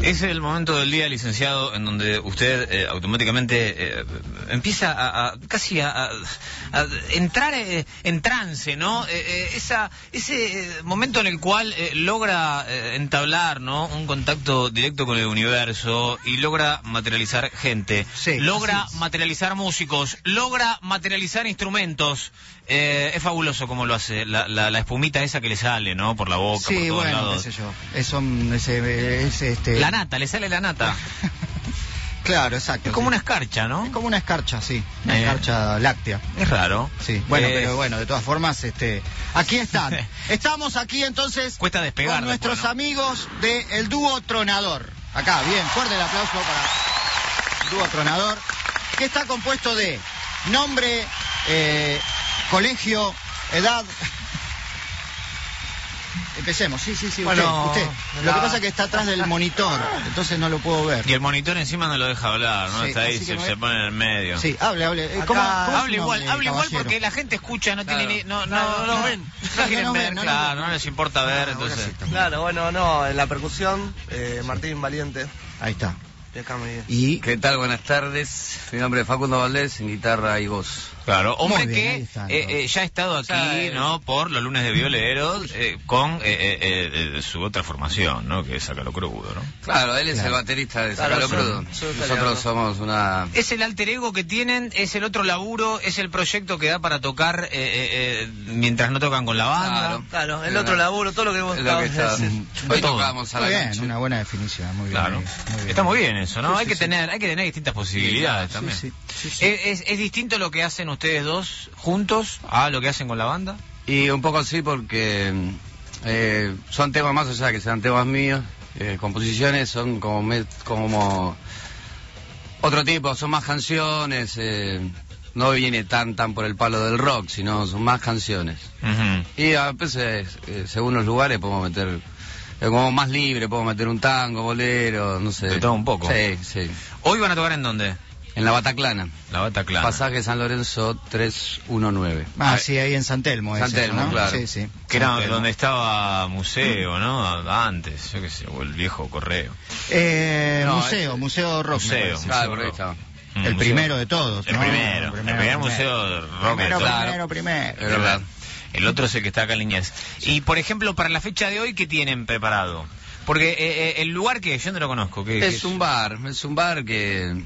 Es el momento del día, licenciado, en donde usted automáticamente empieza casi a entrar en trance, ¿no? Ese momento en el cual logra entablar, ¿no?, un contacto directo con el universo y logra materializar gente, sí, logra materializar músicos, logra materializar instrumentos. Es fabuloso como lo hace, la espumita esa que le sale, ¿no?, por la boca, sí, por todos bueno, lados. qué sé yo. La nata, le sale la nata. Claro, exacto. Es como sí. una escarcha, ¿no? Es como una escarcha, sí. Una escarcha láctea. Es raro. Sí. Bueno, pero bueno, de todas formas, aquí están. Estamos aquí entonces cuesta despegar con nuestros después, ¿no?, amigos del dúo Tronador. Acá, bien, fuerte el aplauso para el dúo Tronador, que está compuesto de nombre, colegio, edad. Empecemos, sí, bueno, usted. Lo que pasa es que está atrás del monitor, entonces no lo puedo ver. Y el monitor encima no lo deja hablar, ¿no? Sí, Está ahí, así que se pone en el medio. Sí, hable. ¿Cómo Hable igual, caballero? porque la gente escucha, no Claro. tiene ni... No ven. No quieren ver, no claro, ven. no les importa ver, Ahora entonces... sí está. Claro, bueno, no, en la percusión, Martín Valiente, Ahí está. de acá me... Y ¿Qué tal? Buenas tardes. Mi nombre es Facundo Valdés, en guitarra y voz. Claro, hombre Muy bien, ahí que está, ya ha estado aquí, Ya, ¿no?, por los lunes de violeros, con su otra formación, ¿no?, que es Sácalo Crudo, ¿no? Claro, él es Claro. el baterista de Claro, Sácalo Crudo. soy Nosotros italiano. somos una... Es el alter ego que tienen, es el otro laburo, es el proyecto que da para tocar mientras no tocan con la banda. Claro, el otro laburo, todo lo que vos Es lo que está. acabas de decir. Hoy Todo. tocamos a muy la bien, noche. una buena definición, muy bien. Claro, muy bien. está muy bien eso, ¿no? Sí, hay sí, que sí. tener distintas posibilidades Sí, también. sí. ¿Es distinto lo que hacen ustedes dos juntos a lo que hacen con la banda? Y un poco así porque son temas más allá que sean temas míos, composiciones son como otro tipo, son más canciones, no viene tan por el palo del rock, sino son más canciones. Ujú. Y a veces, según los lugares, podemos meter, como más libre, podemos meter un tango, bolero, no sé. De todo un poco. Sí. ¿Hoy van a tocar en dónde? En la Bataclana, La Bataclana. pasaje San Lorenzo 319. Sí, ahí en San Telmo. San es Telmo, eso, ¿no? claro. Sí. Que era San Telmo. donde estaba museo, ¿no? Antes, yo qué sé, o el viejo correo. Museo, Museo Rock. me Museo. parece. Claro, por ahí estaba. Mm, El museo. primero de todos, El ¿no? primero, el primer museo de rock de todo. Primero. Es verdad. El otro es el que está acá en Liniers. Y, por ejemplo, para la fecha de hoy, ¿qué tienen preparado? Porque el lugar que yo no lo conozco. ¿Qué Es un bar que...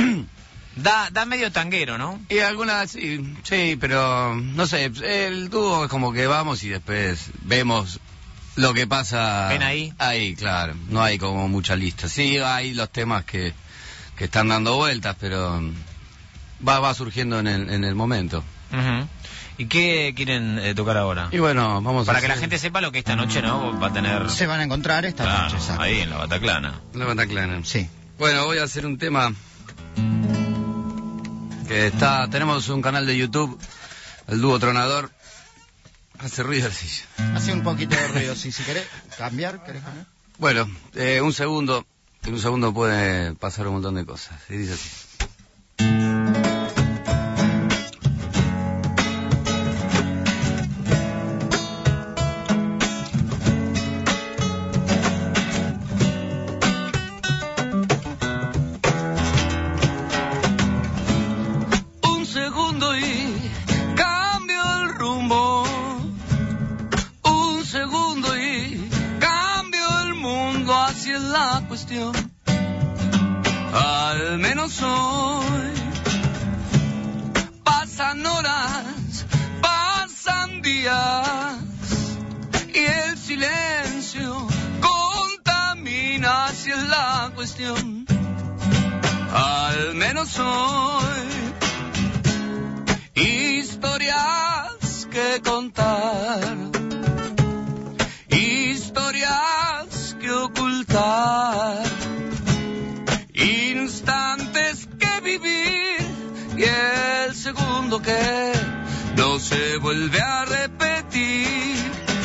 Da medio tanguero, ¿no? Y algunas, sí, pero no sé, el dúo es como que vamos y después vemos lo que pasa. ¿Ven ahí? Ahí, claro, no hay como mucha lista. Sí, hay los temas que están dando vueltas, pero va surgiendo en el momento. Ujú. ¿Y qué quieren tocar ahora? Y bueno, vamos Para a que la hacer gente sepa lo que esta noche, ¿no?, va a tener... Se van a encontrar esta Claro, noche, exacto. ahí en la Bataclana. la Bataclana. Sí. Bueno, voy a hacer un tema que tenemos un canal de YouTube, el dúo Tronador. Hace ruido así. Hace un poquito de ruido, si querés cambiar, ¿querés cambiar? Bueno, un segundo. En un segundo puede pasar un montón de cosas. Y dice así. Un segundo y cambio el rumbo. Un segundo y cambio el mundo, así es la cuestión. Al menos hoy pasan horas, pasan días y el silencio contamina, así es la cuestión. Al menos hoy historias que contar, historias que ocultar, instantes que vivir y el segundo que no se vuelve a repetir.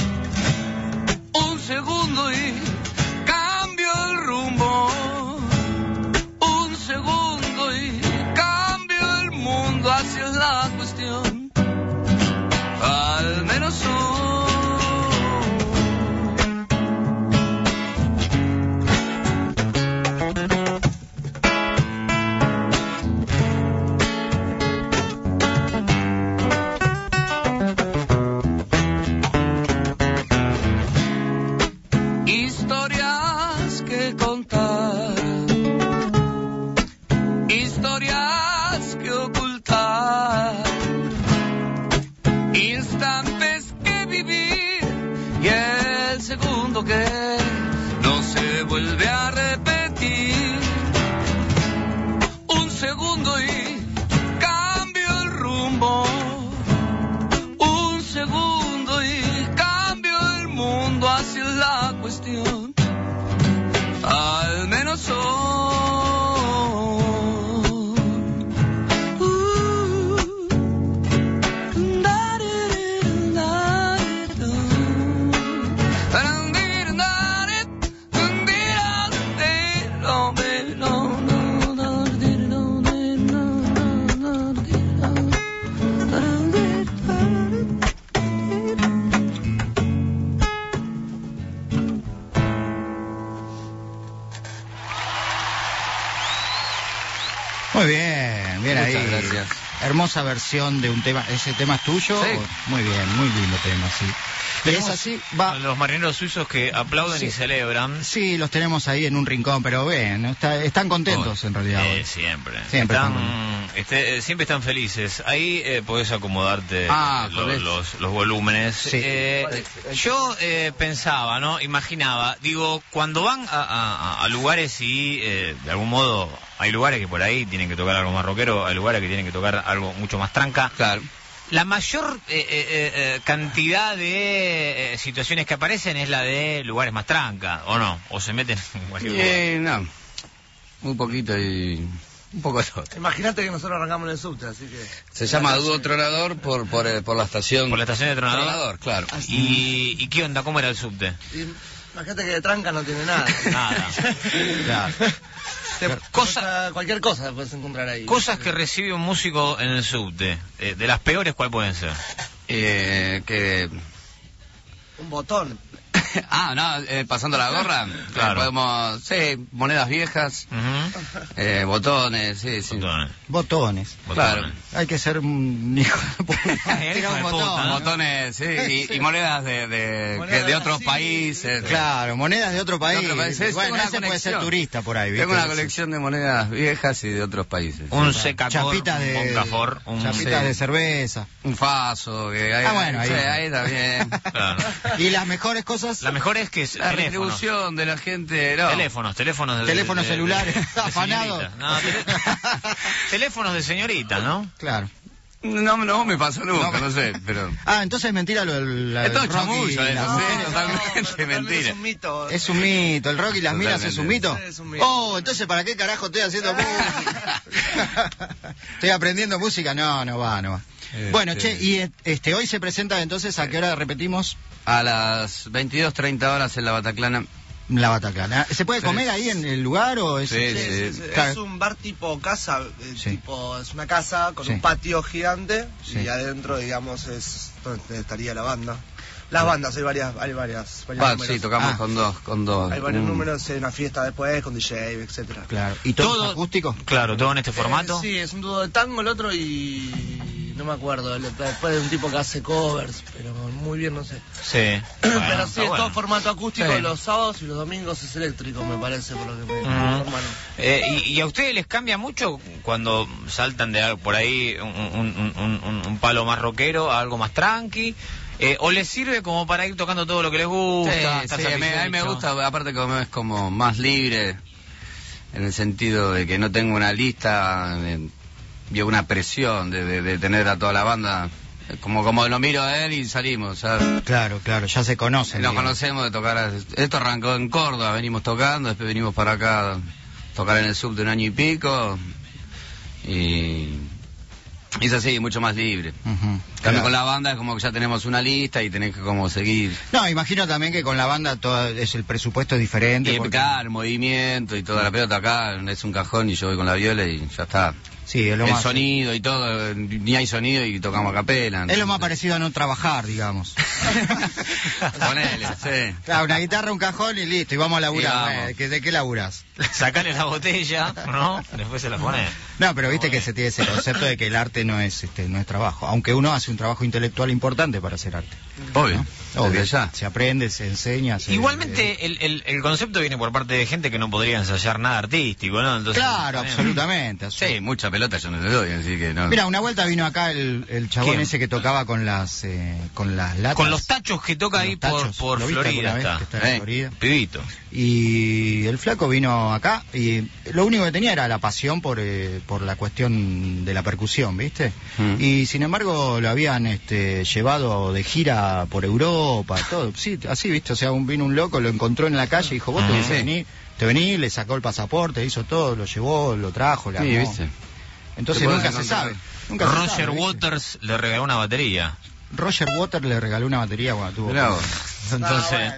Un segundo y cambio el rumbo. Un segundo y cambio el mundo, así es la cuestión. Al menos hoy. hermosa versión de un tema. ¿Ese tema es tuyo? Sí. Muy bien, muy lindo tema, sí. Y es así, va. Los marineros suizos que aplauden Sí. y celebran. Sí, los tenemos ahí en un rincón, pero bien, están contentos en realidad. hoy. Siempre. Siempre Siempre están felices.Í podés acomodarte los volúmenes. Sí. Yo pensaba, ¿no? Imaginaba, digo, cuando van a lugares y de algún modo hay lugares que por ahí tienen que tocar algo más rockero, hay lugares que tienen que tocar algo mucho más tranca. Claro. La mayor cantidad de situaciones que aparecen es la de lugares más tranca, ¿o no? O se meten en cualquier lugar. No, un poquito y un poco de todo. Imagínate que nosotros arrancamos en el subte, así que... Se llama Dúo Tronador por la estación. Por la estación de Tronador. Tronador, claro. ¿Y qué onda? ¿Cómo era el subte? Y imagínate que de tranca no tiene nada. Nada. Claro. Cualquier cosa puedes encontrar ahí. Cosas que recibe un músico en el subte. De las peores, ¿cuál pueden ser? Que... Un botón. Pasando la gorra. Claro. Podemos... Sí, monedas viejas, Ujú. botones, sí. Botones. Claro. Hay que ser un hijo de puta. Hijo Tira un de botón, puta, ¿no? Botones, sí, y monedas de otros así, países. Claro, monedas de otro país. De otro país. Tengo Bueno, una ese puede ser conexión. turista por ahí, ¿viste? Tengo una colección de monedas viejas y de otros países. Un Sí. secador, Chapitas un de Boncafor, un... chapitas sí. de cerveza. Un faso, que hay, Bueno, ahí. sí, ahí también. Claro. Y las mejores cosas, La mejor es que es La teléfonos. retribución de la gente, no. Teléfonos Teléfonos celulares, de afanados. señorita. No, teléfonos de señorita, ¿no? claro. No me pasó nunca, no sé, pero... Entonces es mentira lo del Es todo el rock y chamullo las eso, sí, mujeres. totalmente mentira. Es un mito. Es un mito, el rock y las minas es un mito. Sí, es un mito. Oh, entonces ¿para qué carajo estoy haciendo música? Estoy aprendiendo música, no va. Bueno, che, y hoy se presenta entonces, ¿a qué hora repetimos? A las 22:30 horas en la Bataclana. La Bataclana. ¿Se puede Sí. comer ahí en el lugar o es...? Sí, Sí. Claro. Es un bar tipo casa, Sí. es una casa con Sí. un patio gigante Sí. y adentro, digamos, es donde estaría la banda. Las bandas, hay varios Sí, números. tocamos con dos. Hay varios números en una fiesta después, con DJ, etcétera. Claro. ¿Y todo acústico? Claro, todo en este formato. Sí, es un dúo de tango el otro y... No me acuerdo, después de un tipo que hace covers, pero muy bien, no sé. Sí. Pero Bueno, sí, está es bueno. todo formato acústico, Sí. los sábados y los domingos es eléctrico, me parece, por lo que me Ujú. informaron. ¿Y a ustedes les cambia mucho cuando saltan de algo por ahí un palo más rockero a algo más tranqui? ¿O les sirve como para ir tocando todo lo que les gusta? Sí, estar sí, a mí me satisfecho? gusta, aparte como es como más libre, en el sentido de que no tengo una lista, y una presión de tener a toda la banda, como lo miro a él y salimos, ¿sabes? Claro, ya se conocen. Nos digamos. conocemos de tocar, esto arrancó en Córdoba, venimos tocando, después venimos para acá, tocar en el sub de un año y pico, y es así, mucho más libre. Ujú, En cambio claro. con la banda es como que ya tenemos una lista y tenés que como seguir. No, imagino también que con la banda es el presupuesto es diferente. Y porque- claro, el movimiento y toda la pelota acá, es un cajón y yo voy con la viola y ya está. Sí, es lo El más... sonido y todo, ni hay sonido y tocamos a capela. Es lo más parecido a no trabajar, digamos. Ponele, sí. Claro, una guitarra, un cajón y listo, y vamos a laburar. Y vamos. ¿De qué laburás? Sacarle la botella, ¿no? Después se la pone. No, pero viste que se tiene ese concepto de que el arte no es trabajo, aunque uno hace un trabajo intelectual importante para hacer arte. Obvio, ¿no? Obvio. desde ya. Se aprende, se enseña. Igualmente el concepto viene por parte de gente que no podría ensayar nada artístico, ¿no? Entonces, Claro, también- absolutamente. Sí, mucha pelota yo no le doy, así que no. Mira, una vuelta vino acá el chabón ¿Quién? ese que tocaba con las latas. Con los tachos que toca Con ahí los tachos. por ¿Lo viste Florida alguna vez está. que está en Florida? Pibito. Y el flaco vino acá y lo único que tenía era la pasión por la cuestión de la percusión, ¿viste? Mm. Y sin embargo lo habían llevado de gira por Europa, todo. Sí, así, ¿viste? O sea, vino un loco, lo encontró en la calle y dijo, vos Ah, te venís, le sacó el pasaporte, hizo todo, lo llevó, lo trajo, le Sí, armó. viste. Entonces Te podés nunca se encontrar. sabe. Nunca se Roger sabe, ¿viste? Waters le regaló una batería. Roger Waters le regaló una batería cuando tuvo... Mirá vos. Entonces,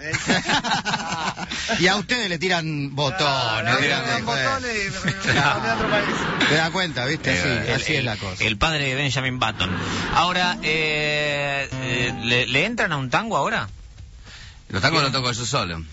Y a ustedes le tiran botones. Tiran botones y me ponen a otro país. Te das cuenta, ¿viste? Sí, así es la cosa. el padre de Benjamin Button. Ahora, ¿le entran a un tango ahora? Los tangos los toco yo solo.